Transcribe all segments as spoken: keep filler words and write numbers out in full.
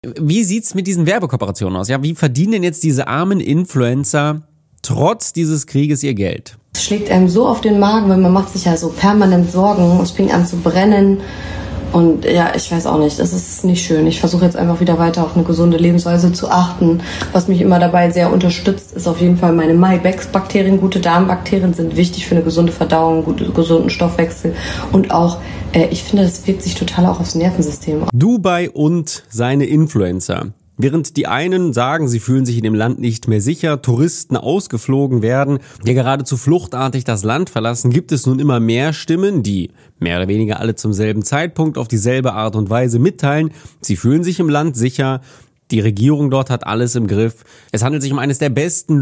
Wie sieht's mit diesen Werbekooperationen aus? Ja, wie verdienen denn jetzt diese armen Influencer trotz dieses Krieges ihr Geld? Es schlägt einem so auf den Magen, weil man macht sich ja so permanent Sorgen. Es fängt an zu brennen. Und ja, ich weiß auch nicht, das ist nicht schön. Ich versuche jetzt einfach wieder weiter auf eine gesunde Lebensweise zu achten. Was mich immer dabei sehr unterstützt, ist auf jeden Fall meine Mybex-Bakterien. Gute Darmbakterien sind wichtig für eine gesunde Verdauung, guten, gesunden Stoffwechsel. Und auch, äh, ich finde, das wirkt sich total auch aufs Nervensystem. Dubai und seine Influencer. Während die einen sagen, sie fühlen sich in dem Land nicht mehr sicher, Touristen ausgeflogen werden, die geradezu fluchtartig das Land verlassen, gibt es nun immer mehr Stimmen, die mehr oder weniger alle zum selben Zeitpunkt auf dieselbe Art und Weise mitteilen. Sie fühlen sich im Land sicher. Die Regierung dort hat alles im Griff. Es handelt sich um eines der besten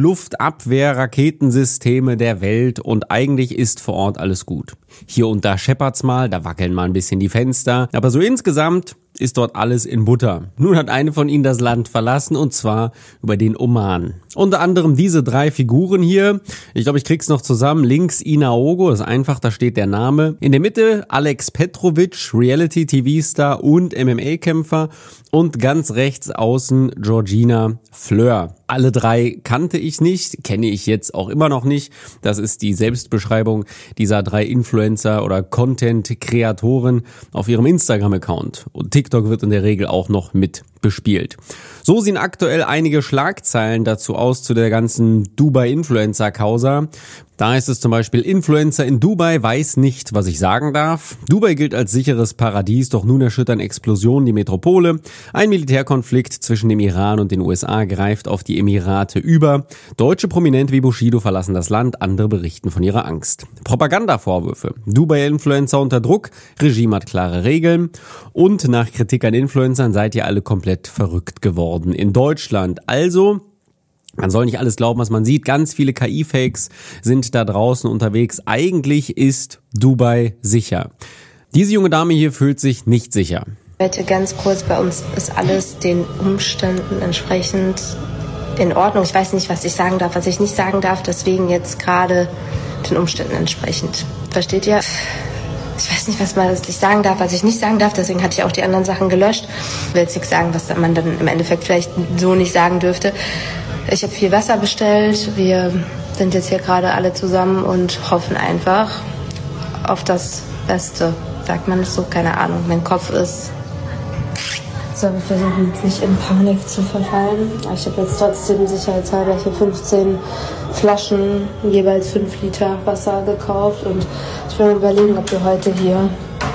Luftabwehr-Raketensysteme der Welt und eigentlich ist vor Ort alles gut. Hier und da scheppert's mal, da wackeln mal ein bisschen die Fenster, aber so insgesamt ist dort alles in Butter. Nun hat eine von ihnen das Land verlassen und zwar über den Oman. Unter anderem diese drei Figuren hier. Ich glaube, ich krieg's noch zusammen. Links Ina Ogo, das ist einfach, da steht der Name. In der Mitte Alex Petrovic, Reality-T V-Star und M M A-Kämpfer. Und ganz rechts außen Georgina Fleur. Alle drei kannte ich nicht, kenne ich jetzt auch immer noch nicht. Das ist die Selbstbeschreibung dieser drei Influencer oder Content-Kreatoren auf ihrem Instagram-Account. Und TikTok wird in der Regel auch noch mit bespielt. So sehen aktuell einige Schlagzeilen dazu aus zu der ganzen Dubai-Influencer-Causa. Da heißt es zum Beispiel, Influencer in Dubai weiß nicht, was ich sagen darf. Dubai gilt als sicheres Paradies, doch nun erschüttern Explosionen die Metropole. Ein Militärkonflikt zwischen dem Iran und den U S A greift auf die Emirate über. Deutsche Prominente wie Bushido verlassen das Land, andere berichten von ihrer Angst. Propagandavorwürfe. Dubai-Influencer unter Druck, Regime hat klare Regeln. Und nach Kritik an Influencern seid ihr alle komplett verrückt geworden in Deutschland. Also, man soll nicht alles glauben, was man sieht. Ganz viele K I-Fakes sind da draußen unterwegs. Eigentlich ist Dubai sicher. Diese junge Dame hier fühlt sich nicht sicher. Bitte ganz kurz, bei uns ist alles den Umständen entsprechend in Ordnung. Ich weiß nicht, was ich sagen darf, was ich nicht sagen darf. Deswegen jetzt gerade den Umständen entsprechend. Versteht ihr? Ich weiß nicht, was man was ich sagen darf, was ich nicht sagen darf. Deswegen hatte ich auch die anderen Sachen gelöscht. Ich will jetzt nichts sagen, was man dann im Endeffekt vielleicht so nicht sagen dürfte. Ich habe viel Wasser bestellt. Wir sind jetzt hier gerade alle zusammen und hoffen einfach auf das Beste. Sagt man das so? Keine Ahnung. Mein Kopf ist... So, wir versuchen jetzt nicht in Panik zu verfallen. Ich habe jetzt trotzdem sicherheitshalber hier fünfzehn Flaschen, jeweils fünf Liter Wasser gekauft. Und ich will mir überlegen, ob wir heute hier...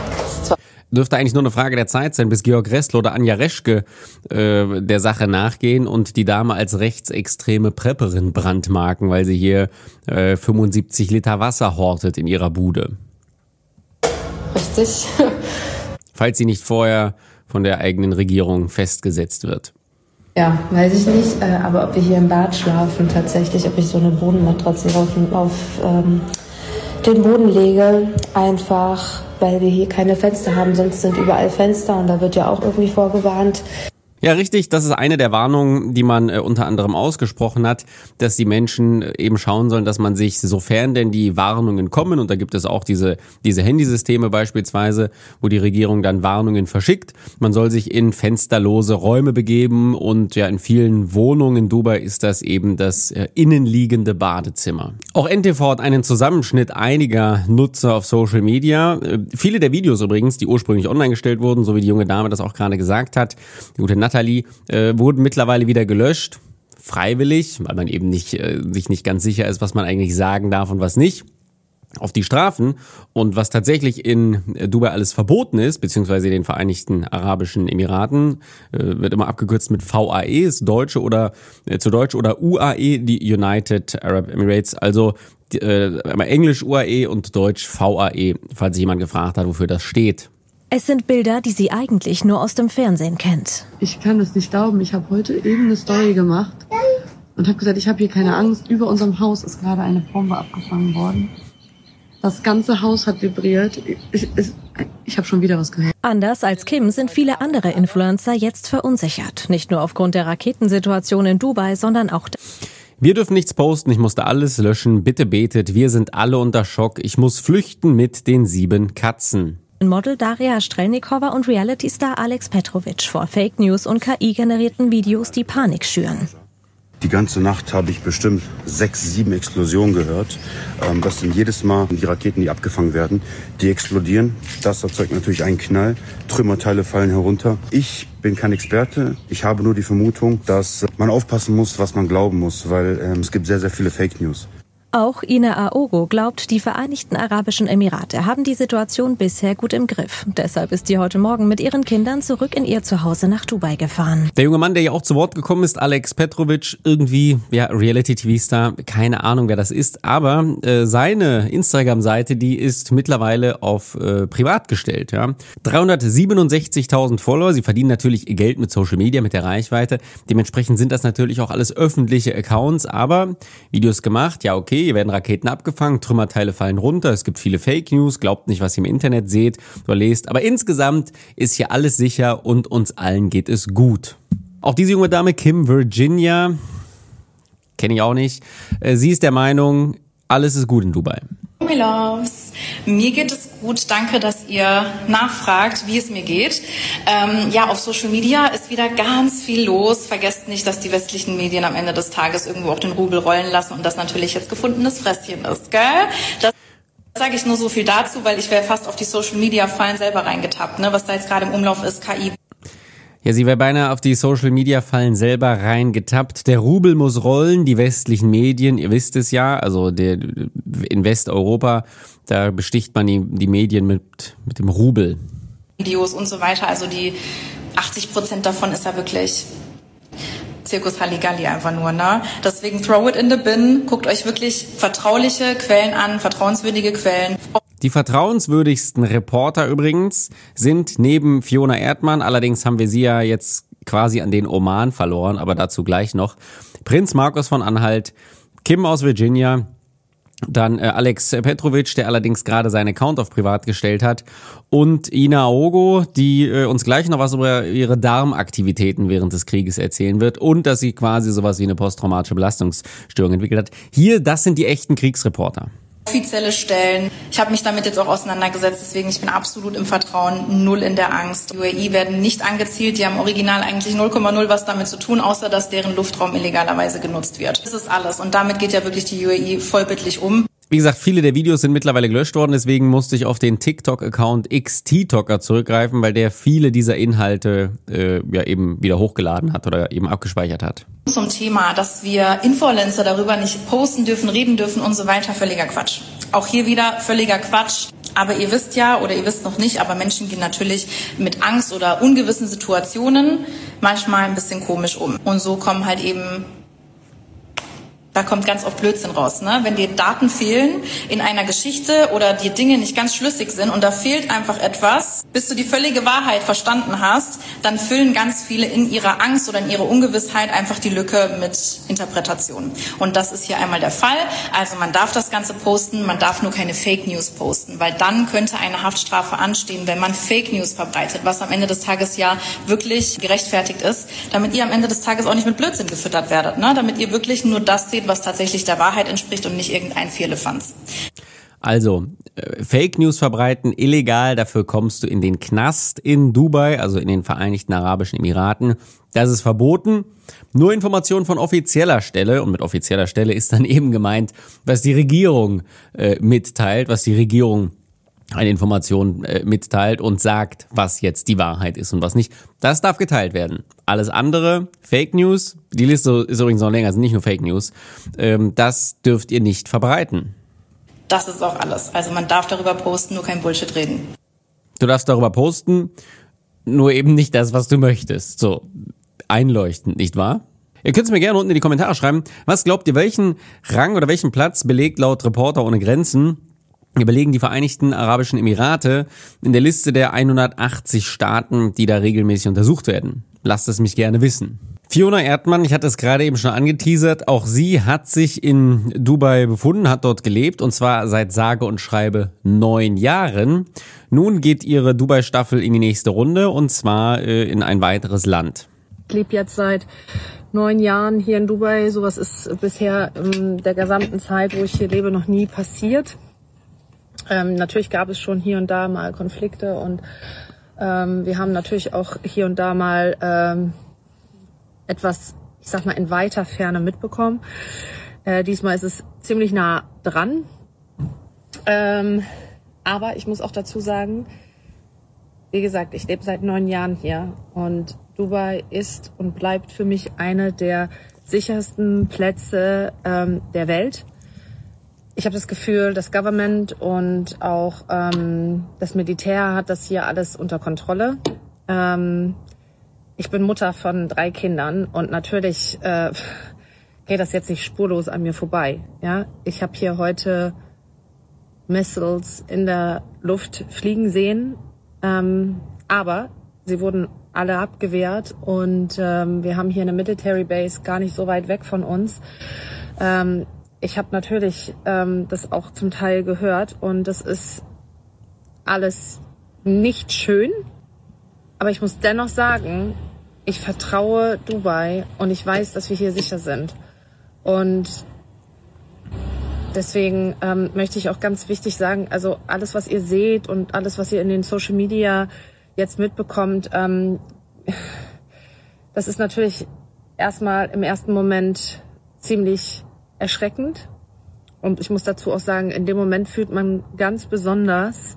Dürfte eigentlich nur eine Frage der Zeit sein, bis Georg Ressler oder Anja Reschke äh, der Sache nachgehen und die Dame als rechtsextreme Prepperin brandmarken, weil sie hier äh, fünfundsiebzig Liter Wasser hortet in ihrer Bude. Richtig. Falls sie nicht vorher von der eigenen Regierung festgesetzt wird. Ja, weiß ich nicht, äh, aber ob wir hier im Bad schlafen tatsächlich, ob ich so eine Bodenmatratze auf, auf ähm, den Boden lege, einfach... weil wir hier keine Fenster haben, sonst sind überall Fenster und da wird ja auch irgendwie vorgewarnt. Ja, richtig. Das ist eine der Warnungen, die man äh, unter anderem ausgesprochen hat, dass die Menschen äh, eben schauen sollen, dass man sich, sofern denn die Warnungen kommen, und da gibt es auch diese diese Handysysteme beispielsweise, wo die Regierung dann Warnungen verschickt, man soll sich in fensterlose Räume begeben und ja, in vielen Wohnungen in Dubai ist das eben das äh, innenliegende Badezimmer. Auch N T V hat einen Zusammenschnitt einiger Nutzer auf Social Media. Äh, viele der Videos übrigens, die ursprünglich online gestellt wurden, so wie die junge Dame das auch gerade gesagt hat, die gute Nathalie, äh, wurden mittlerweile wieder gelöscht, freiwillig, weil man eben nicht äh, sich nicht ganz sicher ist, was man eigentlich sagen darf und was nicht. Auf die Strafen und was tatsächlich in Dubai alles verboten ist, beziehungsweise den Vereinigten Arabischen Emiraten, äh, wird immer abgekürzt mit V A E, ist Deutsche oder äh, zu Deutsch, oder U A E, die United Arab Emirates, also äh, Englisch U A E und Deutsch V A E, falls sich jemand gefragt hat, wofür das steht. Es sind Bilder, die sie eigentlich nur aus dem Fernsehen kennt. Ich kann es nicht glauben. Ich habe heute eben eine Story gemacht und habe gesagt, ich habe hier keine Angst. Über unserem Haus ist gerade eine Bombe abgefangen worden. Das ganze Haus hat vibriert. Ich, ich, ich habe schon wieder was gehört. Anders als Kim sind viele andere Influencer jetzt verunsichert. Nicht nur aufgrund der Raketensituation in Dubai, sondern auch... Wir dürfen nichts posten, ich musste alles löschen. Bitte betet, wir sind alle unter Schock. Ich muss flüchten mit den sieben Katzen. Model Daria Strelnikova und Reality-Star Alex Petrovic vor Fake News und K I-generierten Videos, die Panik schüren. Die ganze Nacht habe ich bestimmt sechs, sieben Explosionen gehört. Das sind jedes Mal die Raketen, die abgefangen werden. Die explodieren. Das erzeugt natürlich einen Knall. Trümmerteile fallen herunter. Ich bin kein Experte. Ich habe nur die Vermutung, dass man aufpassen muss, was man glauben muss, weil ähm, es gibt sehr, sehr viele Fake News. Auch Ina Aogo glaubt, die Vereinigten Arabischen Emirate haben die Situation bisher gut im Griff. Deshalb ist sie heute Morgen mit ihren Kindern zurück in ihr Zuhause nach Dubai gefahren. Der junge Mann, der ja auch zu Wort gekommen ist, Alex Petrovic, irgendwie, ja, Reality-T V-Star, keine Ahnung, wer das ist, aber äh, seine Instagram-Seite, die ist mittlerweile auf äh, privat gestellt, ja. dreihundertsiebenundsechzigtausend Follower, sie verdienen natürlich ihr Geld mit Social Media, mit der Reichweite, dementsprechend sind das natürlich auch alles öffentliche Accounts, aber Videos gemacht, ja okay, hier werden Raketen abgefangen, Trümmerteile fallen runter, es gibt viele Fake News, glaubt nicht, was ihr im Internet seht oder lest, aber insgesamt ist hier alles sicher und uns allen geht es gut. Auch diese junge Dame, Kim Virginia, kenne ich auch nicht, sie ist der Meinung, alles ist gut in Dubai. My Loves, mir geht es gut. Danke, dass ihr nachfragt, wie es mir geht. Ähm, ja, auf Social Media ist wieder ganz viel los. Vergesst nicht, dass die westlichen Medien am Ende des Tages irgendwo auch den Rubel rollen lassen und das natürlich jetzt gefundenes Fresschen ist, gell? Das sage ich nur so viel dazu, weil ich wäre fast auf die Social Media Fallen selber reingetappt, ne? Was da jetzt gerade im Umlauf ist, K I. Ja, sie wäre beinahe auf die Social-Media-Fallen selber reingetappt. Der Rubel muss rollen, die westlichen Medien, ihr wisst es ja, also der, in Westeuropa, da besticht man die, die Medien mit, mit dem Rubel. Videos und so weiter, also die achtzig Prozent davon ist ja wirklich Zirkus Halligalli einfach nur, ne? Deswegen throw it in the bin, guckt euch wirklich vertrauliche Quellen an, vertrauenswürdige Quellen. Die vertrauenswürdigsten Reporter übrigens sind neben Fiona Erdmann, allerdings haben wir sie ja jetzt quasi an den Oman verloren, aber dazu gleich noch, Prinz Markus von Anhalt, Kim aus Virginia, dann äh, Alex Petrovic, der allerdings gerade seinen Account auf privat gestellt hat, und Ina Aogo, die äh, uns gleich noch was über ihre Darmaktivitäten während des Krieges erzählen wird und dass sie quasi sowas wie eine posttraumatische Belastungsstörung entwickelt hat. Hier, das sind die echten Kriegsreporter. Offizielle Stellen. Ich habe mich damit jetzt auch auseinandergesetzt, deswegen ich bin absolut im Vertrauen, null in der Angst. Die U A E werden nicht angezielt, die haben original eigentlich null Komma null was damit zu tun, außer dass deren Luftraum illegalerweise genutzt wird. Das ist alles und damit geht ja wirklich die U A E vollbittlich um. Wie gesagt, viele der Videos sind mittlerweile gelöscht worden, deswegen musste ich auf den TikTok-Account X-TikToker zurückgreifen, weil der viele dieser Inhalte äh, ja eben wieder hochgeladen hat oder eben abgespeichert hat. Zum Thema, dass wir Influencer darüber nicht posten dürfen, reden dürfen und so weiter, völliger Quatsch. Auch hier wieder völliger Quatsch. Aber ihr wisst ja, oder ihr wisst noch nicht, aber Menschen gehen natürlich mit Angst oder ungewissen Situationen manchmal ein bisschen komisch um. Und so kommen halt eben... Da kommt ganz oft Blödsinn raus, ne? Wenn dir Daten fehlen in einer Geschichte oder dir Dinge nicht ganz schlüssig sind und da fehlt einfach etwas, bis du die völlige Wahrheit verstanden hast, dann füllen ganz viele in ihrer Angst oder in ihrer Ungewissheit einfach die Lücke mit Interpretationen. Und das ist hier einmal der Fall. Also man darf das Ganze posten, man darf nur keine Fake News posten, weil dann könnte eine Haftstrafe anstehen, wenn man Fake News verbreitet, was am Ende des Tages ja wirklich gerechtfertigt ist, damit ihr am Ende des Tages auch nicht mit Blödsinn gefüttert werdet, ne? Damit ihr wirklich nur das seht, was tatsächlich der Wahrheit entspricht und nicht irgendein Firlefanz. Also, äh, Fake News verbreiten, illegal, dafür kommst du in den Knast in Dubai, also in den Vereinigten Arabischen Emiraten. Das ist verboten. Nur Informationen von offizieller Stelle, und mit offizieller Stelle ist dann eben gemeint, was die Regierung äh, mitteilt, was die Regierung eine Information äh, mitteilt und sagt, was jetzt die Wahrheit ist und was nicht. Das darf geteilt werden. Alles andere, Fake News, die Liste ist übrigens noch länger, sind nicht nur Fake News, ähm, das dürft ihr nicht verbreiten. Das ist auch alles. Also man darf darüber posten, nur kein Bullshit reden. Du darfst darüber posten, nur eben nicht das, was du möchtest. So, einleuchtend, nicht wahr? Ihr könnt es mir gerne unten in die Kommentare schreiben. Was glaubt ihr, welchen Rang oder welchen Platz belegt laut Reporter ohne Grenzen überlegen die Vereinigten Arabischen Emirate in der Liste der hundertachtzig Staaten, die da regelmäßig untersucht werden? Lasst es mich gerne wissen. Fiona Erdmann, ich hatte es gerade eben schon angeteasert, auch sie hat sich in Dubai befunden, hat dort gelebt und zwar seit sage und schreibe neun Jahren. Nun geht ihre Dubai-Staffel in die nächste Runde und zwar äh, in ein weiteres Land. Ich lebe jetzt seit neun Jahren hier in Dubai. Sowas ist bisher in der gesamten Zeit, wo ich hier lebe, noch nie passiert. Ähm, natürlich gab es schon hier und da mal Konflikte und ähm, wir haben natürlich auch hier und da mal ähm, etwas, ich sag mal, in weiter Ferne mitbekommen. Äh, diesmal ist es ziemlich nah dran. Ähm, aber ich muss auch dazu sagen, wie gesagt, ich lebe seit neun Jahren hier und Dubai ist und bleibt für mich eine der sichersten Plätze ähm, der Welt. Ich habe das Gefühl, das Government und auch ähm, das Militär hat das hier alles unter Kontrolle. Ähm, ich bin Mutter von drei Kindern und natürlich äh, geht das jetzt nicht spurlos an mir vorbei. Ja, ich habe hier heute Missiles in der Luft fliegen sehen, ähm, aber sie wurden alle abgewehrt und ähm, wir haben hier eine Military Base gar nicht so weit weg von uns. Ähm, Ich habe natürlich ähm, das auch zum Teil gehört und das ist alles nicht schön. Aber ich muss dennoch sagen, ich vertraue Dubai und ich weiß, dass wir hier sicher sind. Und deswegen ähm, möchte ich auch ganz wichtig sagen, also alles, was ihr seht und alles, was ihr in den Social Media jetzt mitbekommt, ähm, das ist natürlich erstmal im ersten Moment ziemlich erschreckend. Und ich muss dazu auch sagen, in dem Moment fühlt man ganz besonders,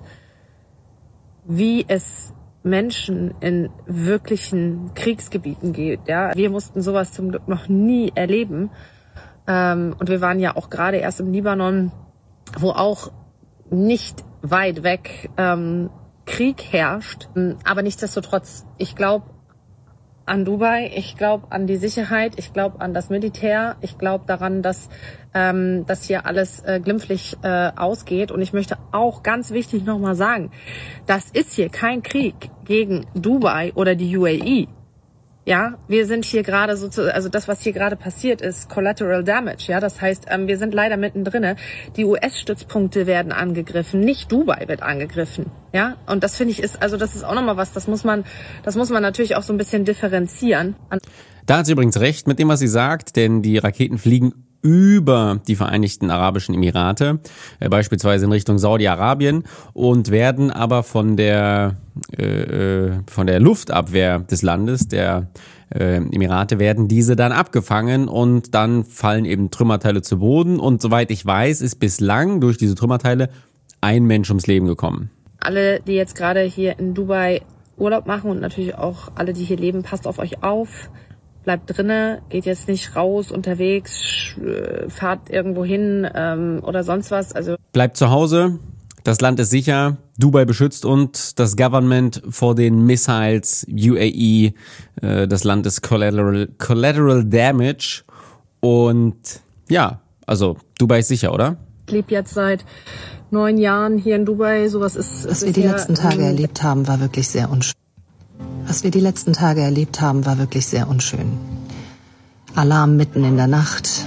wie es Menschen in wirklichen Kriegsgebieten geht. Ja, wir mussten sowas zum Glück noch nie erleben. Ähm, und wir waren ja auch gerade erst im Libanon, wo auch nicht weit weg ähm, Krieg herrscht. Aber nichtsdestotrotz, ich glaube an Dubai, ich glaube an die Sicherheit, ich glaube an das Militär, ich glaube daran, dass ähm, das hier alles äh, glimpflich äh, ausgeht. Und ich möchte auch ganz wichtig nochmal sagen, das ist hier kein Krieg gegen Dubai oder die U A E. Ja, wir sind hier gerade so, zu, also das, was hier gerade passiert, ist Collateral Damage. Ja, das heißt, ähm, wir sind leider mittendrin. Die U S-Stützpunkte werden angegriffen, nicht Dubai wird angegriffen. Ja, und das finde ich ist, also das ist auch nochmal was. Das muss man, das muss man natürlich auch so ein bisschen differenzieren. Da hat sie übrigens recht mit dem, was sie sagt, denn die Raketen fliegen über die Vereinigten Arabischen Emirate, äh, beispielsweise in Richtung Saudi-Arabien, und werden aber von der äh, von der Luftabwehr des Landes, der äh, Emirate, werden diese dann abgefangen und dann fallen eben Trümmerteile zu Boden. Und soweit ich weiß, ist bislang durch diese Trümmerteile ein Mensch ums Leben gekommen. Alle, die jetzt gerade hier in Dubai Urlaub machen und natürlich auch alle, die hier leben, passt auf euch auf. Bleibt drinne, geht jetzt nicht raus, unterwegs, fahrt irgendwo hin ähm, oder sonst was. Also bleibt zu Hause, das Land ist sicher, Dubai beschützt und das Government vor den Missiles, U A E, äh, das Land ist Collateral, Collateral Damage und ja, also Dubai ist sicher, oder? Ich lebe jetzt seit neun Jahren hier in Dubai, sowas ist... Was wir die letzten Tage erlebt haben, war wirklich sehr unschön. Was wir die letzten Tage erlebt haben, war wirklich sehr unschön. Alarm mitten in der Nacht.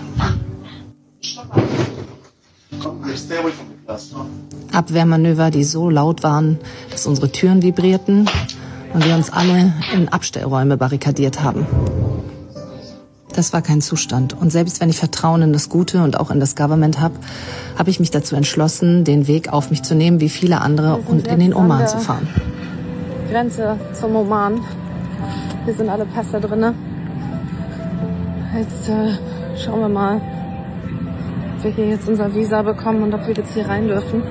Abwehrmanöver, die so laut waren, dass unsere Türen vibrierten und wir uns alle in Abstellräume barrikadiert haben. Das war kein Zustand. Und selbst wenn ich Vertrauen in das Gute und auch in das Government habe, habe ich mich dazu entschlossen, den Weg auf mich zu nehmen, wie viele andere, und in den Oman zu fahren. Grenze zum Oman. Hier sind alle Pässe drin. Jetzt äh, schauen wir mal, ob wir hier jetzt unser Visa bekommen und ob wir jetzt hier rein dürfen.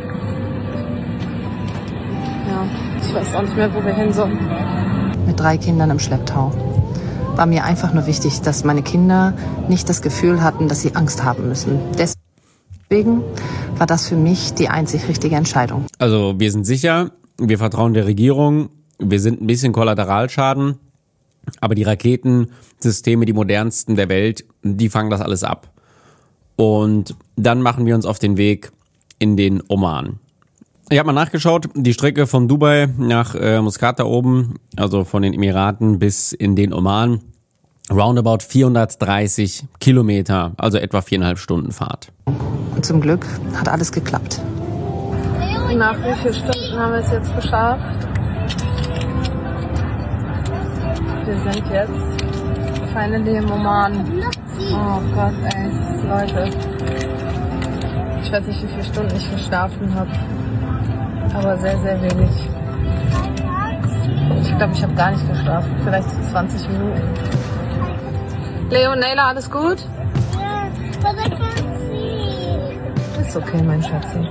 Ja, ich weiß auch nicht mehr, wo wir hin sollen. Mit drei Kindern im Schlepptau. War mir einfach nur wichtig, dass meine Kinder nicht das Gefühl hatten, dass sie Angst haben müssen. Deswegen war das für mich die einzig richtige Entscheidung. Also wir sind sicher, wir vertrauen der Regierung. Wir sind ein bisschen Kollateralschaden, aber die Raketensysteme, die modernsten der Welt, die fangen das alles ab. Und dann machen wir uns auf den Weg in den Oman. Ich habe mal nachgeschaut, die Strecke von Dubai nach äh, Muscat da oben, also von den Emiraten bis in den Oman, roundabout vierhundertdreißig Kilometer, also etwa viereinhalb Stunden Fahrt. Und zum Glück hat alles geklappt. Nach wie vielen Stunden haben wir es jetzt geschafft? Wir sind jetzt finally im Oman. Oh Gott, ey, Leute. Ich weiß nicht, wie viele Stunden ich geschlafen habe. aber sehr, sehr wenig. Ich glaube, ich habe gar nicht geschlafen, vielleicht so zwanzig Minuten. Leo und Nayla, alles gut? Ja, but I can't see. Ist okay, mein Schatzi.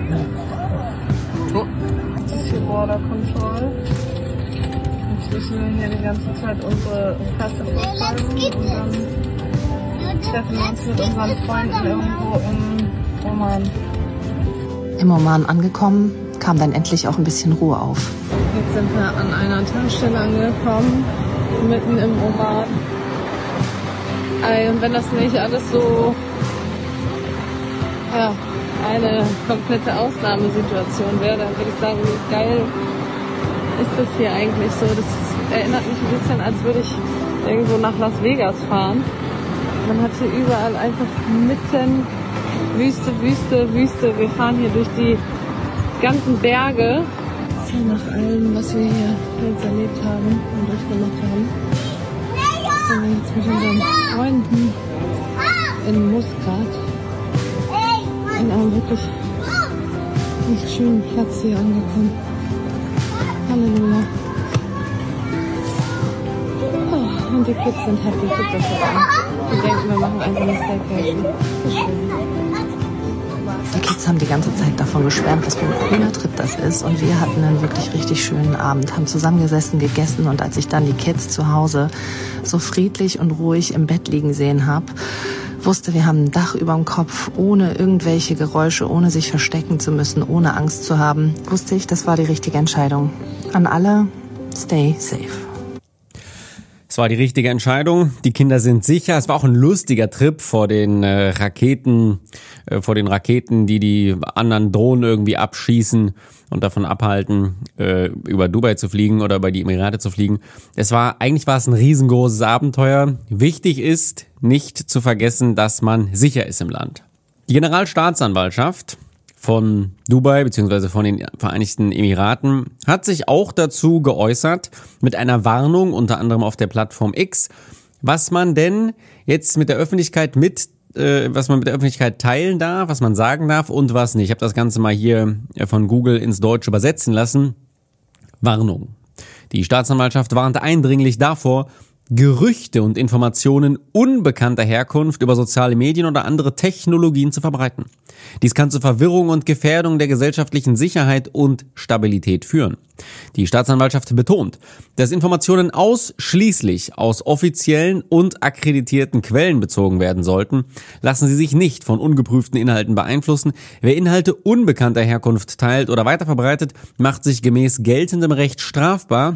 Oh, das ist hier Border Control. Jetzt müssen wir hier die ganze Zeit unsere Pässe verfolgen und dann treffen wir uns mit unseren Freunden irgendwo im Oman. Im Oman angekommen, kam dann endlich auch ein bisschen Ruhe auf. Jetzt sind wir an einer Tankstelle angekommen, mitten im Oman. Und wenn das nicht alles so, ja, eine komplette Ausnahmesituation wäre, dann würde ich sagen, wie geil ist das hier eigentlich so. Das erinnert mich ein bisschen, als würde ich irgendwo nach Las Vegas fahren. Man hat hier überall einfach mitten Wüste, Wüste, Wüste. Wir fahren hier durch die ganzen Berge. So nach allem, was wir hier jetzt erlebt haben und durchgemacht haben, sind wir jetzt mit unseren Freunden in Muscat an einem wirklich nicht schönen Platz hier angekommen. Halleluja. Oh, und die Kids sind happy. Guckt euch das an. Die denken, wir machen einfach eine Staycation. Das ist schön. Die Kids haben die ganze Zeit davon geschwärmt, was für ein cooler Trip das ist. Und wir hatten einen wirklich richtig schönen Abend, haben zusammengesessen, gegessen. Und als ich dann die Kids zu Hause so friedlich und ruhig im Bett liegen sehen habe, wusste, wir haben ein Dach über dem Kopf, ohne irgendwelche Geräusche, ohne sich verstecken zu müssen, ohne Angst zu haben, wusste ich, das war die richtige Entscheidung. An alle, stay safe. Es war die richtige Entscheidung. Die Kinder sind sicher. Es war auch ein lustiger Trip vor den äh, Raketen, äh, vor den Raketen, die die anderen Drohnen irgendwie abschießen und davon abhalten, äh, über Dubai zu fliegen oder über die Emirate zu fliegen. Es war, eigentlich war es ein riesengroßes Abenteuer. Wichtig ist, nicht zu vergessen, dass man sicher ist im Land. Die Generalstaatsanwaltschaft von Dubai bzw. von den Vereinigten Emiraten hat sich auch dazu geäußert mit einer Warnung, unter anderem auf der Plattform X, was man denn jetzt mit der Öffentlichkeit mit, äh, was man mit der Öffentlichkeit teilen darf, was man sagen darf und was nicht. Ich habe das Ganze mal hier von Google ins Deutsche übersetzen lassen. Warnung. Die Staatsanwaltschaft warnte eindringlich davor, Gerüchte und Informationen unbekannter Herkunft über soziale Medien oder andere Technologien zu verbreiten. Dies kann zu Verwirrung und Gefährdung der gesellschaftlichen Sicherheit und Stabilität führen. Die Staatsanwaltschaft betont, dass Informationen ausschließlich aus offiziellen und akkreditierten Quellen bezogen werden sollten. Lassen Sie sich nicht von ungeprüften Inhalten beeinflussen. Wer Inhalte unbekannter Herkunft teilt oder weiterverbreitet, macht sich gemäß geltendem Recht strafbar,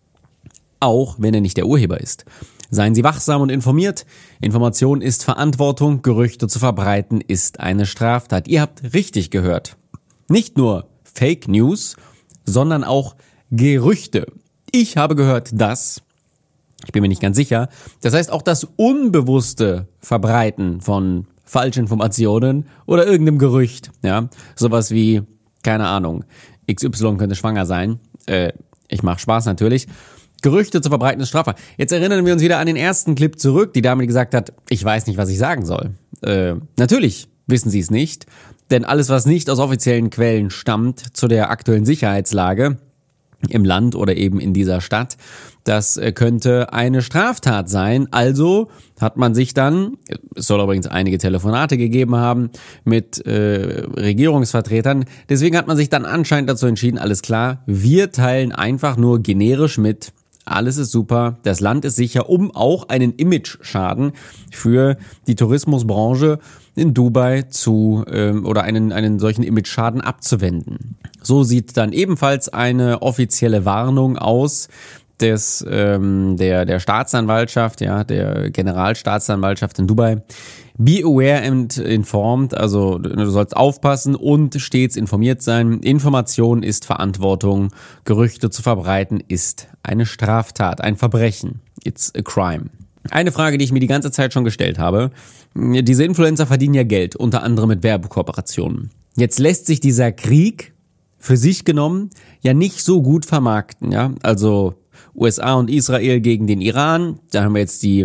auch wenn er nicht der Urheber ist. Seien Sie wachsam und informiert. Information ist Verantwortung, Gerüchte zu verbreiten ist eine Straftat. Ihr habt richtig gehört. Nicht nur Fake News, sondern auch Gerüchte. Ich habe gehört, dass, ich bin mir nicht ganz sicher, das heißt auch das unbewusste Verbreiten von Falschinformationen oder irgendeinem Gerücht, ja, sowas wie, keine Ahnung, X Y könnte schwanger sein, äh, ich mache Spaß natürlich. Gerüchte zu verbreiten ist strafbar. Jetzt erinnern wir uns wieder an den ersten Clip zurück. Die Dame, die gesagt hat, ich weiß nicht, was ich sagen soll. Äh, natürlich wissen Sie es nicht, denn alles, was nicht aus offiziellen Quellen stammt zu der aktuellen Sicherheitslage im Land oder eben in dieser Stadt, das könnte eine Straftat sein. Also hat man sich dann, es soll übrigens einige Telefonate gegeben haben mit äh, Regierungsvertretern, deswegen hat man sich dann anscheinend dazu entschieden, alles klar, wir teilen einfach nur generisch mit, alles ist super, das Land ist sicher, um auch einen Image-Schaden für die Tourismusbranche in Dubai zu ähm, oder einen einen solchen Image-Schaden abzuwenden. So sieht dann ebenfalls eine offizielle Warnung aus des ähm, der der Staatsanwaltschaft, ja, der Generalstaatsanwaltschaft in Dubai. Be aware and informed, also du sollst aufpassen und stets informiert sein. Information ist Verantwortung. Gerüchte zu verbreiten ist eine Straftat, ein Verbrechen. It's a crime. Eine Frage, die ich mir die ganze Zeit schon gestellt habe. Diese Influencer verdienen ja Geld, unter anderem mit Werbekooperationen. Jetzt lässt sich dieser Krieg für sich genommen ja nicht so gut vermarkten, ja. Also U S A und Israel gegen den Iran, da haben wir jetzt die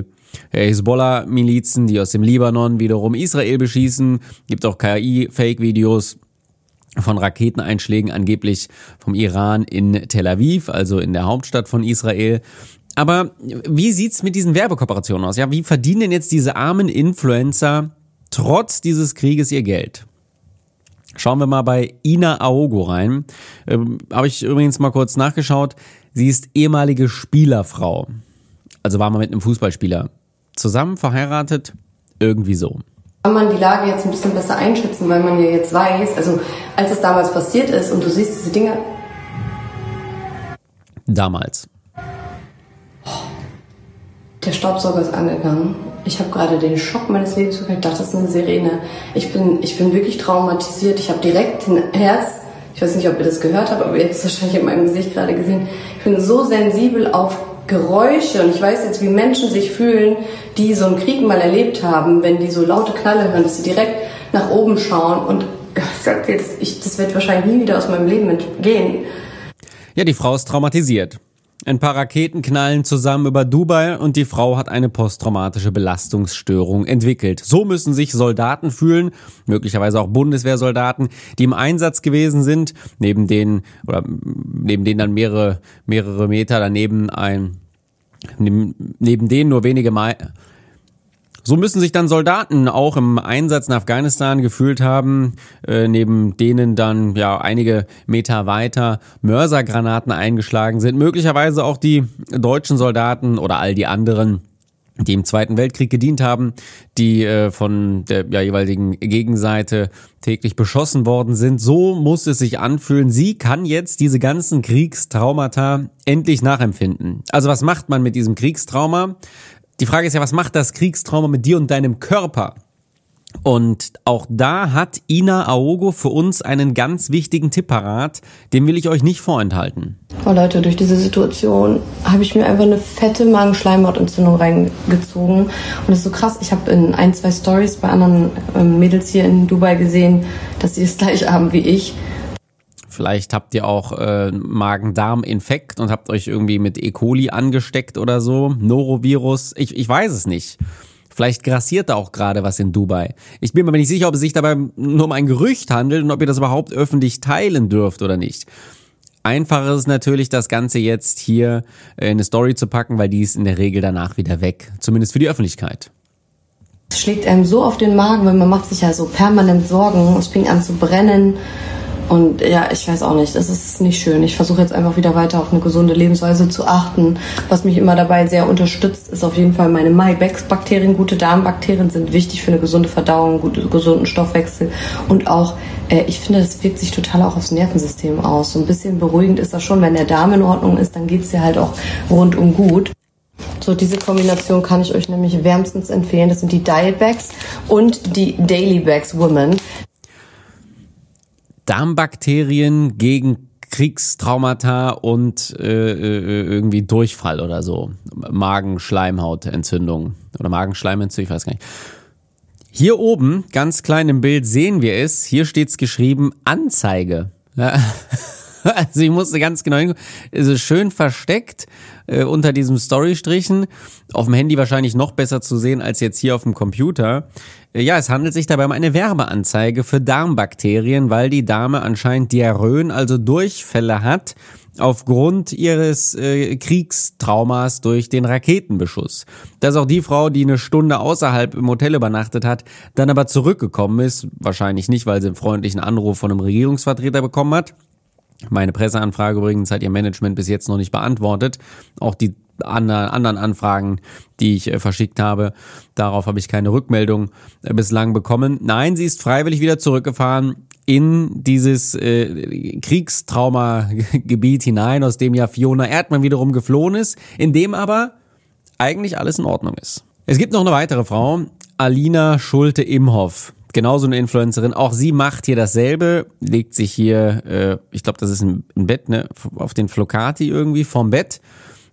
Hezbollah-Milizen, die aus dem Libanon wiederum Israel beschießen, gibt auch K I-Fake-Videos. von Raketeneinschlägen angeblich vom Iran in Tel Aviv, also in der Hauptstadt von Israel. Aber wie sieht's mit diesen Werbekooperationen aus? Ja, wie verdienen denn jetzt diese armen Influencer trotz dieses Krieges ihr Geld? Schauen wir mal bei Ina Aogo rein. Ähm, habe ich übrigens mal kurz nachgeschaut. Sie ist ehemalige Spielerfrau. Also war mal mit einem Fußballspieler zusammen, verheiratet, irgendwie so. Kann man die Lage jetzt ein bisschen besser einschätzen, weil man ja jetzt weiß, also als es damals passiert ist und du siehst diese Dinge. Damals. Der Staubsauger ist angegangen. Ich habe gerade den Schock meines Lebens gekriegt. Ich dachte, das ist eine Sirene. Ich bin, ich bin wirklich traumatisiert. Ich habe direkt ein Herz. Ich weiß nicht, ob ihr das gehört habt, aber ihr habt es wahrscheinlich in meinem Gesicht gerade gesehen. Ich bin so sensibel auf Geräusche und ich weiß jetzt, wie Menschen sich fühlen, die so einen Krieg mal erlebt haben, wenn die so laute Knalle hören, dass sie direkt nach oben schauen und ich sag dir, das, ich, das wird wahrscheinlich nie wieder aus meinem Leben entgehen. Ja, die Frau ist traumatisiert. Ein paar Raketen knallen zusammen über Dubai und die Frau hat eine posttraumatische Belastungsstörung entwickelt. So müssen sich Soldaten fühlen, möglicherweise auch Bundeswehrsoldaten, die im Einsatz gewesen sind, neben denen oder neben denen dann mehrere mehrere Meter daneben ein neben, neben denen nur wenige Mai So müssen sich dann Soldaten auch im Einsatz in Afghanistan gefühlt haben, äh, neben denen dann ja einige Meter weiter Mörsergranaten eingeschlagen sind. Möglicherweise auch die deutschen Soldaten oder all die anderen, die im Zweiten Weltkrieg gedient haben, die äh, von der ja, jeweiligen Gegenseite täglich beschossen worden sind. So muss es sich anfühlen. Sie kann jetzt diese ganzen Kriegstraumata endlich nachempfinden. Also was macht man mit diesem Kriegstrauma? Die Frage ist ja, was macht das Kriegstrauma mit dir und deinem Körper? Und auch da hat Ina Aogo für uns einen ganz wichtigen Tipp parat, den will ich euch nicht vorenthalten. Oh Leute, durch diese Situation habe ich mir einfach eine fette Magenschleimhautentzündung reingezogen. Und das ist so krass, ich habe in ein, zwei Stories bei anderen Mädels hier in Dubai gesehen, dass sie es gleich haben wie ich. Vielleicht habt ihr auch äh, Magen-Darm-Infekt und habt euch irgendwie mit E. coli angesteckt oder so, Norovirus, ich, ich weiß es nicht. Vielleicht grassiert da auch gerade was in Dubai. Ich bin mir aber nicht sicher, ob es sich dabei nur um ein Gerücht handelt und ob ihr das überhaupt öffentlich teilen dürft oder nicht. Einfacher ist natürlich, das Ganze jetzt hier in eine Story zu packen, weil die ist in der Regel danach wieder weg. Zumindest für die Öffentlichkeit. Es schlägt einem so auf den Magen, weil man macht sich ja so permanent Sorgen. Es fängt an zu brennen. Und ja, ich weiß auch nicht, das ist nicht schön. Ich versuche jetzt einfach wieder weiter auf eine gesunde Lebensweise zu achten. Was mich immer dabei sehr unterstützt, ist auf jeden Fall meine Maibäcks-Bakterien. Gute Darmbakterien sind wichtig für eine gesunde Verdauung, guten, gesunden Stoffwechsel. Und auch, äh, ich finde, das wirkt sich total auch aufs Nervensystem aus. So ein bisschen beruhigend ist das schon, wenn der Darm in Ordnung ist, dann geht's dir halt auch rundum gut. So, diese Kombination kann ich euch nämlich wärmstens empfehlen. Das sind die Diet Bags und die Daily Bags Women. Darmbakterien gegen Kriegstraumata und äh, irgendwie Durchfall oder so. Magenschleimhautentzündung oder Magenschleimentzündung, ich weiß gar nicht. Hier oben, ganz klein im Bild, sehen wir es. Hier steht's geschrieben, Anzeige. Ja. Also ich musste ganz genau hingucken. Es ist schön versteckt äh, unter diesem Storystrichen. Auf dem Handy wahrscheinlich noch besser zu sehen als jetzt hier auf dem Computer. Äh, ja, es handelt sich dabei um eine Werbeanzeige für Darmbakterien, weil die Dame anscheinend Diarrhön, also Durchfälle hat, aufgrund ihres äh, Kriegstraumas durch den Raketenbeschuss. Das ist auch die Frau, die eine Stunde außerhalb im Hotel übernachtet hat, dann aber zurückgekommen ist. Wahrscheinlich nicht, weil sie einen freundlichen Anruf von einem Regierungsvertreter bekommen hat. Meine Presseanfrage übrigens hat ihr Management bis jetzt noch nicht beantwortet. Auch die anderen Anfragen, die ich verschickt habe, darauf habe ich keine Rückmeldung bislang bekommen. Nein, sie ist freiwillig wieder zurückgefahren in dieses äh, Kriegstrauma-Gebiet hinein, aus dem ja Fiona Erdmann wiederum geflohen ist, in dem aber eigentlich alles in Ordnung ist. Es gibt noch eine weitere Frau, Alina Schulte-Imhoff. Genauso eine Influencerin, auch sie macht hier dasselbe, legt sich hier, äh, ich glaube, das ist ein, ein Bett, ne, auf den Flocati irgendwie vom Bett,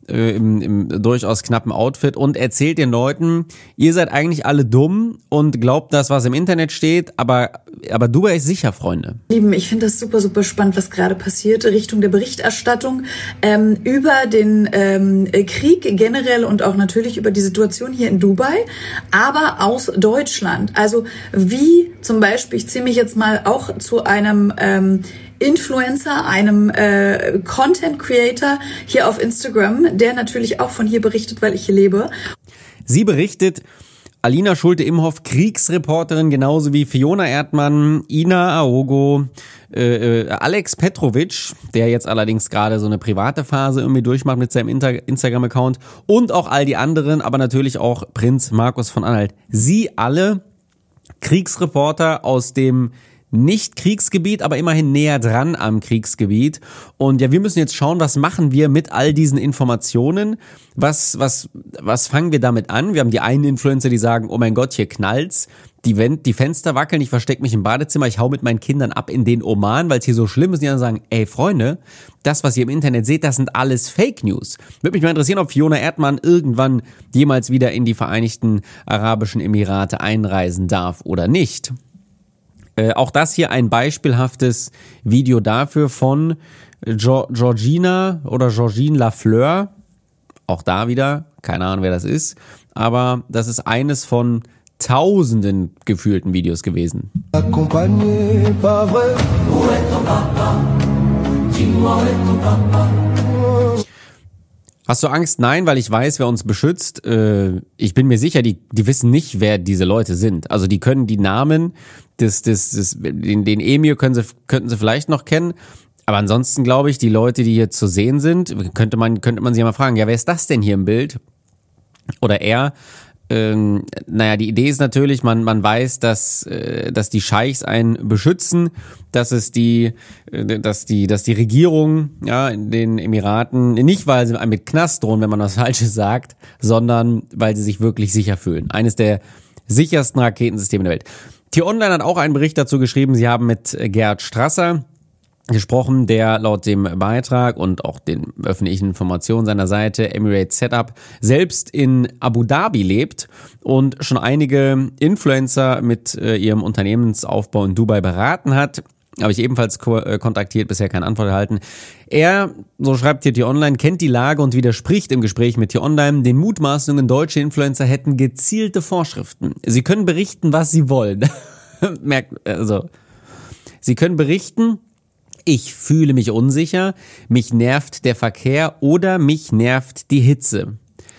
äh, im, im durchaus knappen Outfit und erzählt den Leuten, ihr seid eigentlich alle dumm und glaubt das, was im Internet steht, aber, aber Dubai ist sicher, Freunde. Lieben, ich finde das super, super spannend, was gerade passiert, Richtung der Berichterstattung ähm, über den ähm, Krieg generell und auch natürlich über die Situation hier in Dubai, aber aus Deutschland. Also wie zum Beispiel, ich ziehe mich jetzt mal auch zu einem ähm, Influencer, einem äh, Content Creator hier auf Instagram, der natürlich auch von hier berichtet, weil ich hier lebe. Sie berichtet, Alina Schulte-Imhoff, Kriegsreporterin, genauso wie Fiona Erdmann, Ina Aogo, äh, Alex Petrovic, der jetzt allerdings gerade so eine private Phase irgendwie durchmacht mit seinem Inter- Instagram-Account und auch all die anderen, aber natürlich auch Prinz Markus von Anhalt. Sie alle Kriegsreporter aus dem Nicht-Kriegsgebiet, aber immerhin näher dran am Kriegsgebiet. Und ja, wir müssen jetzt schauen, was machen wir mit all diesen Informationen? Was, was, was fangen wir damit an? Wir haben die einen Influencer, die sagen, oh mein Gott, hier knallt's. Die, Wend, die Fenster wackeln, ich verstecke mich im Badezimmer, ich hau mit meinen Kindern ab in den Oman, weil es hier so schlimm ist. Und die anderen sagen, ey Freunde, das, was ihr im Internet seht, das sind alles Fake News. Würde mich mal interessieren, ob Fiona Erdmann irgendwann jemals wieder in die Vereinigten Arabischen Emirate einreisen darf oder nicht. Äh, auch das hier ein beispielhaftes Video dafür von jo- Georgina oder Georgine Lafleur. Auch da wieder, keine Ahnung, wer das ist. Aber das ist eines von tausenden gefühlten Videos gewesen. Hast du Angst? Nein, weil ich weiß, wer uns beschützt. Äh, ich bin mir sicher, die, die wissen nicht, wer diese Leute sind. Also die können die Namen des, des, des den, den Emir können sie, könnten sie vielleicht noch kennen. Aber ansonsten glaube ich, die Leute, die hier zu sehen sind, könnte man, könnte man sie ja mal fragen, ja, wer ist das denn hier im Bild? Oder er? Ähm, naja, die Idee ist natürlich, man man weiß, dass äh, dass die Scheichs einen beschützen, dass es die äh, dass die dass die Regierung ja in den Emiraten nicht, weil sie einem mit Knast drohen, wenn man was Falsches sagt, sondern weil sie sich wirklich sicher fühlen. Eines der sichersten Raketensysteme der Welt. T-Online hat auch einen Bericht dazu geschrieben. Sie haben mit Gerd Strasser gesprochen, der laut dem Beitrag und auch den öffentlichen Informationen seiner Seite Emirates Setup selbst in Abu Dhabi lebt und schon einige Influencer mit äh, ihrem Unternehmensaufbau in Dubai beraten hat. Habe ich ebenfalls ko- äh, kontaktiert, bisher keine Antwort erhalten. Er, so schreibt hier T-Online, kennt die Lage und widerspricht im Gespräch mit T-Online den Mutmaßungen, deutsche Influencer hätten gezielte Vorschriften. Sie können berichten, was sie wollen. Merkt, also, sie können berichten, ich fühle mich unsicher, mich nervt der Verkehr oder mich nervt die Hitze.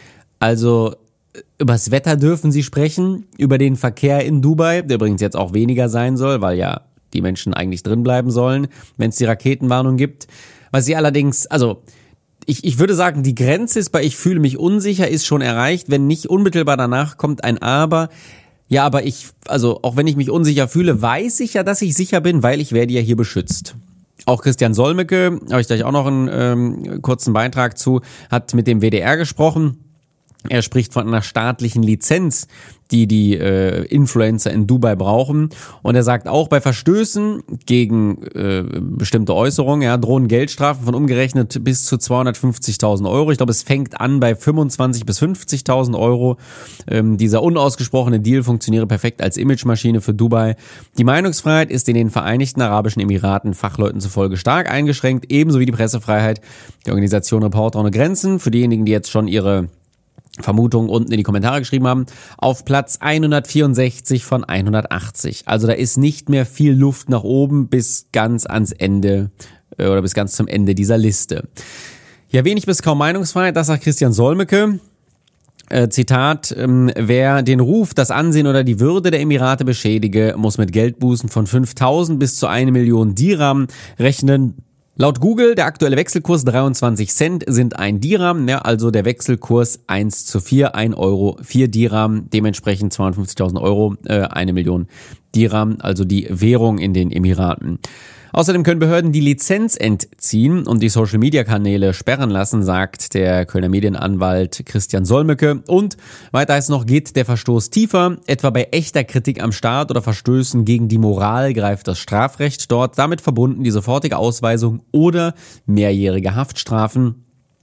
Also übers Wetter dürfen sie sprechen, über den Verkehr in Dubai, der übrigens jetzt auch weniger sein soll, weil ja die Menschen eigentlich drin bleiben sollen, wenn es die Raketenwarnung gibt. Was sie allerdings, also ich, ich würde sagen, die Grenze ist bei ich fühle mich unsicher ist schon erreicht, wenn nicht unmittelbar danach kommt ein Aber. Ja, aber ich, also auch wenn ich mich unsicher fühle, weiß ich ja, dass ich sicher bin, weil ich werde ja hier beschützt. Auch Christian Solmecke, habe ich gleich auch noch einen ähm, kurzen Beitrag zu, hat mit dem W D R gesprochen. Er spricht von einer staatlichen Lizenz, die die äh, Influencer in Dubai brauchen. Und er sagt auch, bei Verstößen gegen äh, bestimmte Äußerungen ja, drohen Geldstrafen von umgerechnet bis zu zweihundertfünfzigtausend Euro. Ich glaube, es fängt an bei fünfundzwanzig bis fünfzigtausend Euro. Ähm, dieser unausgesprochene Deal funktioniere perfekt als Imagemaschine für Dubai. Die Meinungsfreiheit ist in den Vereinigten Arabischen Emiraten Fachleuten zufolge stark eingeschränkt, ebenso wie die Pressefreiheit. Die Organisation Reporter ohne Grenzen, für diejenigen, die jetzt schon ihre Vermutungen unten in die Kommentare geschrieben haben, auf Platz hundertvierundsechzig von hundertachtzig. Also da ist nicht mehr viel Luft nach oben bis ganz ans Ende äh, oder bis ganz zum Ende dieser Liste. Ja, wenig bis kaum Meinungsfreiheit, das sagt Christian Solmecke. Äh, Zitat, ähm, wer den Ruf, das Ansehen oder die Würde der Emirate beschädige, muss mit Geldbußen von fünftausend bis zu eine Million Dirham rechnen. Laut Google, der aktuelle Wechselkurs dreiundzwanzig Cent sind ein Dirham, ja, also der Wechselkurs eins zu vier, ein Euro, vier Dirham, dementsprechend zweihundertfünfzigtausend Euro, äh, eine Million Dirham, also die Währung in den Emiraten. Außerdem können Behörden die Lizenz entziehen und die Social-Media-Kanäle sperren lassen, sagt der Kölner Medienanwalt Christian Solmecke. Und weiter heißt noch, geht der Verstoß tiefer, etwa bei echter Kritik am Staat oder Verstößen gegen die Moral greift das Strafrecht dort, damit verbunden die sofortige Ausweisung oder mehrjährige Haftstrafen.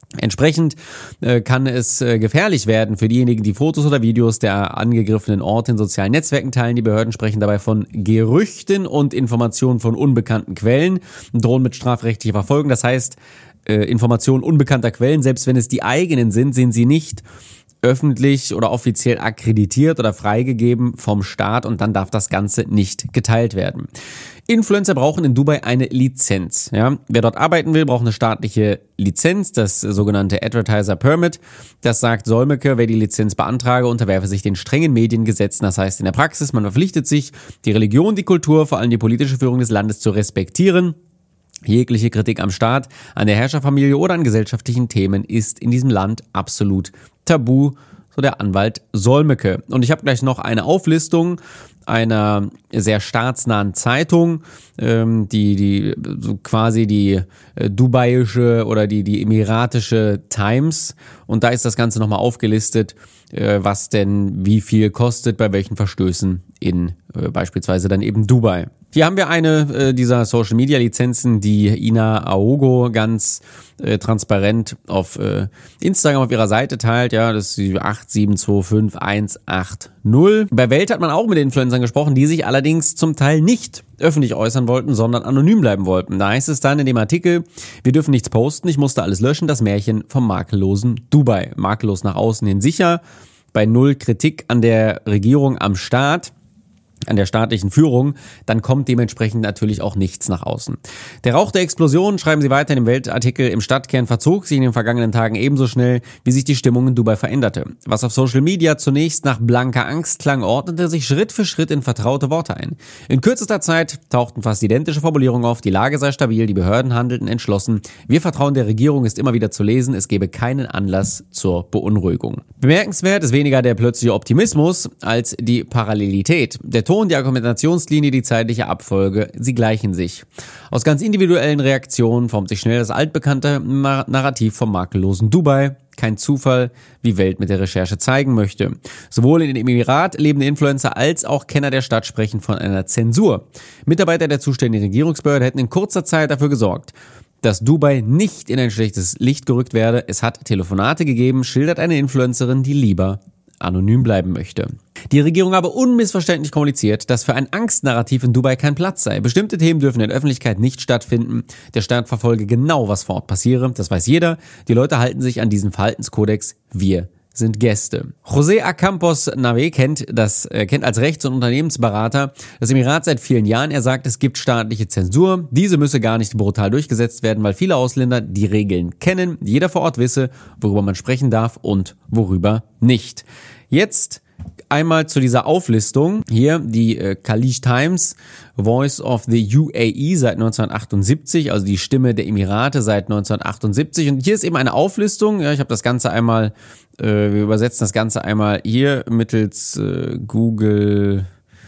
Entsprechend äh, kann es äh, gefährlich werden für diejenigen, die Fotos oder Videos der angegriffenen Orte in sozialen Netzwerken teilen. Die Behörden sprechen dabei von Gerüchten und Informationen von unbekannten Quellen und drohen mit strafrechtlicher Verfolgung. Das heißt, äh, Informationen unbekannter Quellen, selbst wenn es die eigenen sind, sind sie nicht öffentlich oder offiziell akkreditiert oder freigegeben vom Staat und dann darf das Ganze nicht geteilt werden. Influencer brauchen in Dubai eine Lizenz. Ja? Wer dort arbeiten will, braucht eine staatliche Lizenz, das sogenannte Advertiser Permit. Das sagt Solmecke, wer die Lizenz beantrage, unterwerfe sich den strengen Mediengesetzen. Das heißt in der Praxis, man verpflichtet sich, die Religion, die Kultur, vor allem die politische Führung des Landes zu respektieren. Jegliche Kritik am Staat, an der Herrscherfamilie oder an gesellschaftlichen Themen ist in diesem Land absolut tabu, so der Anwalt Solmecke. Und ich habe gleich noch eine Auflistung einer sehr staatsnahen Zeitung, ähm, die die so quasi die äh, dubaiische oder die die emiratische Times, und da ist das Ganze nochmal aufgelistet, äh, was denn wie viel kostet bei welchen Verstößen in äh, beispielsweise dann eben Dubai. Hier haben wir eine äh, dieser Social-Media-Lizenzen, die Ina Aogo ganz äh, transparent auf äh, Instagram auf ihrer Seite teilt. Ja, das ist die acht sieben zwei fünf eins acht null. Bei Welt hat man auch mit den Influencern gesprochen, die sich allerdings zum Teil nicht öffentlich äußern wollten, sondern anonym bleiben wollten. Da heißt es dann in dem Artikel, wir dürfen nichts posten, ich musste alles löschen, das Märchen vom makellosen Dubai. Makellos nach außen hin sicher, bei null Kritik an der Regierung am Staat, an der staatlichen Führung, dann kommt dementsprechend natürlich auch nichts nach außen. Der Rauch der Explosion, schreiben sie weiter in dem Weltartikel, im Stadtkern verzog sich in den vergangenen Tagen ebenso schnell, wie sich die Stimmung in Dubai veränderte. Was auf Social Media zunächst nach blanker Angst klang, ordnete sich Schritt für Schritt in vertraute Worte ein. In kürzester Zeit tauchten fast identische Formulierungen auf, die Lage sei stabil, die Behörden handelten entschlossen, wir vertrauen der Regierung ist immer wieder zu lesen, es gebe keinen Anlass zur Beunruhigung. Bemerkenswert ist weniger der plötzliche Optimismus als die Parallelität. Der Ton, die Argumentationslinie, die zeitliche Abfolge, sie gleichen sich. Aus ganz individuellen Reaktionen formt sich schnell das altbekannte Narrativ vom makellosen Dubai. Kein Zufall, wie Welt mit der Recherche zeigen möchte. Sowohl in dem Emirat lebende Influencer als auch Kenner der Stadt sprechen von einer Zensur. Mitarbeiter der zuständigen Regierungsbehörde hätten in kurzer Zeit dafür gesorgt, dass Dubai nicht in ein schlechtes Licht gerückt werde. Es hat Telefonate gegeben, schildert eine Influencerin, die lieber anonym bleiben möchte. Die Regierung habe unmissverständlich kommuniziert, dass für ein Angstnarrativ in Dubai kein Platz sei. Bestimmte Themen dürfen in der Öffentlichkeit nicht stattfinden. Der Staat verfolge genau, was vor Ort passiere. Das weiß jeder. Die Leute halten sich an diesen Verhaltenskodex. Wir sind Gäste. José Acampos Nave kennt das, äh, kennt als Rechts- und Unternehmensberater das Emirat seit vielen Jahren. Er sagt, es gibt staatliche Zensur. Diese müsse gar nicht brutal durchgesetzt werden, weil viele Ausländer die Regeln kennen. Jeder vor Ort wisse, worüber man sprechen darf und worüber nicht. Jetzt einmal zu dieser Auflistung. Hier die äh, Khaleej Times, Voice of the U A E seit neunzehnhundertachtundsiebzig, also die Stimme der Emirate seit neunzehnhundertachtundsiebzig. Und hier ist eben eine Auflistung. Ja, ich habe das Ganze einmal, äh, wir übersetzen das Ganze einmal hier mittels äh, Google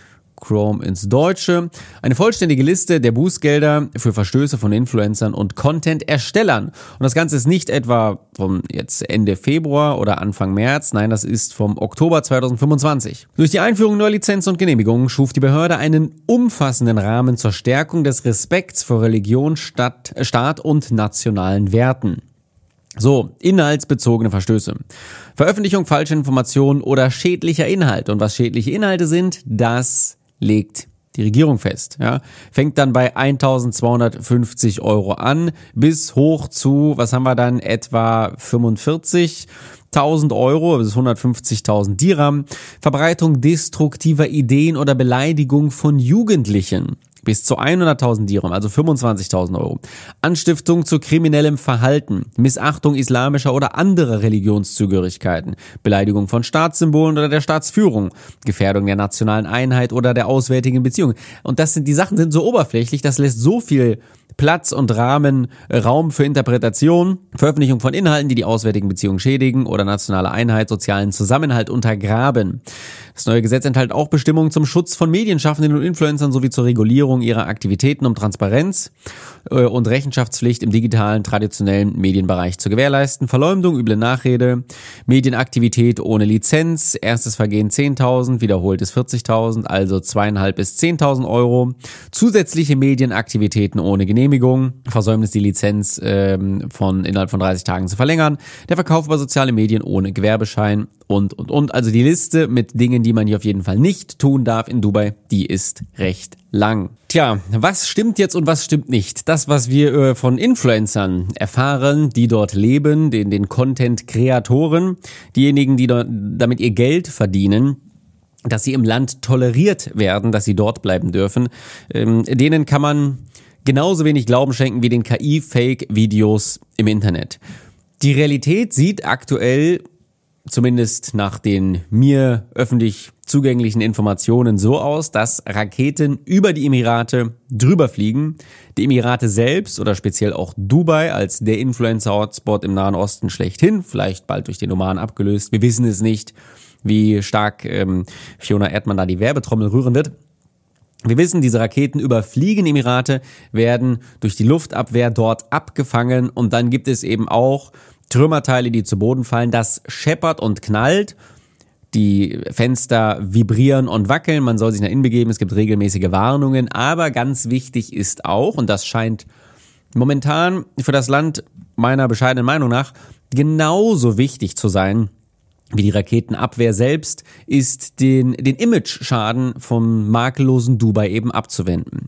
Chrome ins Deutsche. Eine vollständige Liste der Bußgelder für Verstöße von Influencern und Content-Erstellern. Und das Ganze ist nicht etwa vom jetzt Ende Februar oder Anfang März, nein, das ist vom Oktober zweitausendfünfundzwanzig. Durch die Einführung neuer Lizenzen und Genehmigungen schuf die Behörde einen umfassenden Rahmen zur Stärkung des Respekts vor Religion, Stadt, Staat und nationalen Werten. So, inhaltsbezogene Verstöße. Veröffentlichung falscher Informationen oder schädlicher Inhalte. Und was schädliche Inhalte sind, das legt die Regierung fest. Ja. Fängt dann bei eintausendzweihundertfünfzig Euro an, bis hoch zu, was haben wir dann, etwa fünfundvierzigtausend Euro, bis hundertfünfzigtausend Dirham. Verbreitung destruktiver Ideen oder Beleidigung von Jugendlichen. Bis zu hunderttausend Dirham, also fünfundzwanzigtausend Euro. Anstiftung zu kriminellem Verhalten, Missachtung islamischer oder anderer Religionszugehörigkeiten, Beleidigung von Staatssymbolen oder der Staatsführung, Gefährdung der nationalen Einheit oder der auswärtigen Beziehungen. Und das sind, die Sachen sind so oberflächlich, das lässt so viel Platz und Rahmen, Raum für Interpretation, Veröffentlichung von Inhalten, die die auswärtigen Beziehungen schädigen oder nationale Einheit, sozialen Zusammenhalt untergraben. Das neue Gesetz enthält auch Bestimmungen zum Schutz von Medienschaffenden und Influencern sowie zur Regulierung ihrer Aktivitäten, um Transparenz äh, und Rechenschaftspflicht im digitalen, traditionellen Medienbereich zu gewährleisten. Verleumdung, üble Nachrede, Medienaktivität ohne Lizenz, erstes Vergehen zehntausend, wiederholtes vierzigtausend, also zweieinhalb bis zehntausend Euro. Zusätzliche Medienaktivitäten ohne Genehmigung, Versäumnis die Lizenz ähm, von innerhalb von dreißig Tagen zu verlängern, der Verkauf über soziale Medien ohne Gewerbeschein und, und, und. Also die Liste mit Dingen, die man hier auf jeden Fall nicht tun darf in Dubai, die ist recht lang. Tja, was stimmt jetzt und was stimmt nicht? Das, was wir äh, von Influencern erfahren, die dort leben, den, den Content-Kreatoren, diejenigen, die dort damit ihr Geld verdienen, dass sie im Land toleriert werden, dass sie dort bleiben dürfen, ähm, denen kann man genauso wenig Glauben schenken wie den K I-Fake-Videos im Internet. Die Realität sieht aktuell, zumindest nach den mir öffentlich zugänglichen Informationen, so aus, dass Raketen über die Emirate drüber fliegen. Die Emirate selbst oder speziell auch Dubai als der Influencer-Hotspot im Nahen Osten schlechthin, vielleicht bald durch den Oman abgelöst, wir wissen es nicht, wie stark ähm, Fiona Erdmann da die Werbetrommel rühren wird. Wir wissen, diese Raketen überfliegen Emirate, werden durch die Luftabwehr dort abgefangen und dann gibt es eben auch Trümmerteile, die zu Boden fallen. Das scheppert und knallt, die Fenster vibrieren und wackeln, man soll sich nach innen begeben, es gibt regelmäßige Warnungen, aber ganz wichtig ist auch, und das scheint momentan für das Land meiner bescheidenen Meinung nach genauso wichtig zu sein, wie die Raketenabwehr selbst, ist den, den Image-Schaden vom makellosen Dubai eben abzuwenden.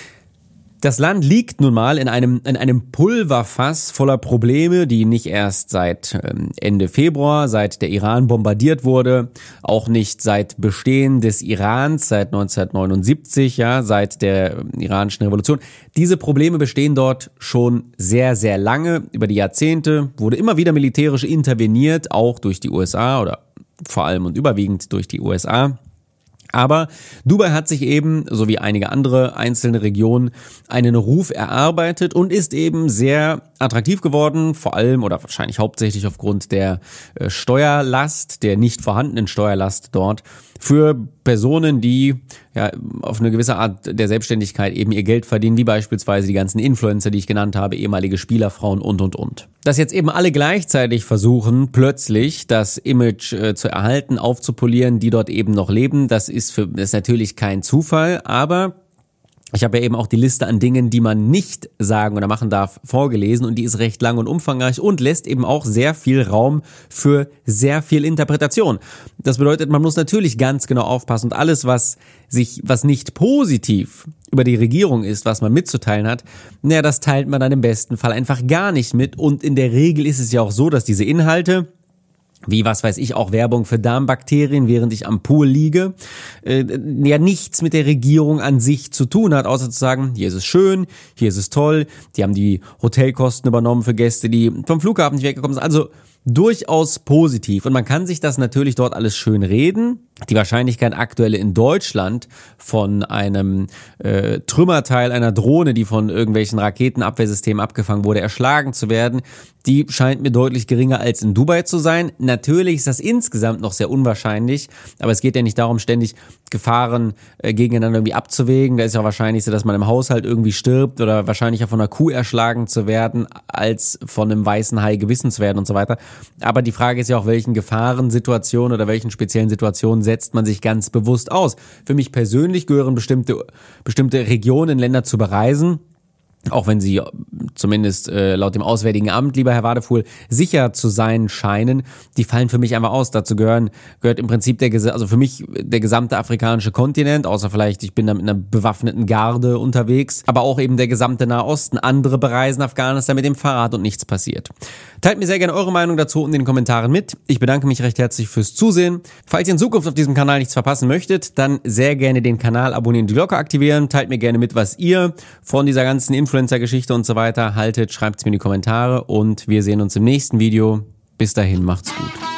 Das Land liegt nun mal in einem, in einem Pulverfass voller Probleme, die nicht erst seit Ende Februar, seit der Iran bombardiert wurde, auch nicht seit Bestehen des Irans, seit neunzehnhundertneunundsiebzig, ja, seit der iranischen Revolution. Diese Probleme bestehen dort schon sehr, sehr lange, über die Jahrzehnte, wurde immer wieder militärisch interveniert, auch durch die U S A oder vor allem und überwiegend durch die U S A. Aber Dubai hat sich eben, so wie einige andere einzelne Regionen, einen Ruf erarbeitet und ist eben sehr attraktiv geworden, vor allem oder wahrscheinlich hauptsächlich aufgrund der äh, Steuerlast, der nicht vorhandenen Steuerlast dort, für Personen, die ja auf eine gewisse Art der Selbstständigkeit eben ihr Geld verdienen, wie beispielsweise die ganzen Influencer, die ich genannt habe, ehemalige Spielerfrauen und, und, und. Dass jetzt eben alle gleichzeitig versuchen, plötzlich das Image äh, zu erhalten, aufzupolieren, die dort eben noch leben, das ist, für, das ist natürlich kein Zufall, aber ich habe ja eben auch die Liste an Dingen, die man nicht sagen oder machen darf, vorgelesen und die ist recht lang und umfangreich und lässt eben auch sehr viel Raum für sehr viel Interpretation. Das bedeutet, man muss natürlich ganz genau aufpassen und alles, was sich, was nicht positiv über die Regierung ist, was man mitzuteilen hat, naja, das teilt man dann im besten Fall einfach gar nicht mit und in der Regel ist es ja auch so, dass diese Inhalte, wie, was weiß ich, auch Werbung für Darmbakterien, während ich am Pool liege, äh, ja nichts mit der Regierung an sich zu tun hat, außer zu sagen, hier ist es schön, hier ist es toll, die haben die Hotelkosten übernommen für Gäste, die vom Flughafen nicht weggekommen sind, also durchaus positiv. Und man kann sich das natürlich dort alles schön reden. Die Wahrscheinlichkeit aktuell in Deutschland von einem äh, Trümmerteil einer Drohne, die von irgendwelchen Raketenabwehrsystemen abgefangen wurde, erschlagen zu werden, die scheint mir deutlich geringer als in Dubai zu sein. Natürlich ist das insgesamt noch sehr unwahrscheinlich, aber es geht ja nicht darum, ständig Gefahren äh, gegeneinander irgendwie abzuwägen. Da ist ja wahrscheinlich so, dass man im Haushalt irgendwie stirbt oder wahrscheinlicher von einer Kuh erschlagen zu werden, als von einem weißen Hai gebissen zu werden und so weiter. Aber die Frage ist ja auch, welchen Gefahrensituationen oder welchen speziellen Situationen setzt man sich ganz bewusst aus. Für mich persönlich gehören bestimmte, bestimmte Regionen, Länder zu bereisen, auch wenn sie zumindest äh, laut dem Auswärtigen Amt, lieber Herr Wadefuhl, sicher zu sein scheinen, die fallen für mich einfach aus. Dazu gehören gehört im Prinzip der also für mich der gesamte afrikanische Kontinent, außer vielleicht ich bin da mit einer bewaffneten Garde unterwegs, aber auch eben der gesamte Nahosten. Andere bereisen Afghanistan mit dem Fahrrad und nichts passiert. Teilt mir sehr gerne eure Meinung dazu in den Kommentaren mit. Ich bedanke mich recht herzlich fürs Zusehen. Falls ihr in Zukunft auf diesem Kanal nichts verpassen möchtet, dann sehr gerne den Kanal abonnieren, die Glocke aktivieren. Teilt mir gerne mit, was ihr von dieser ganzen Info Influencer-Geschichte und so weiter haltet, schreibt es mir in die Kommentare und wir sehen uns im nächsten Video. Bis dahin, macht's gut.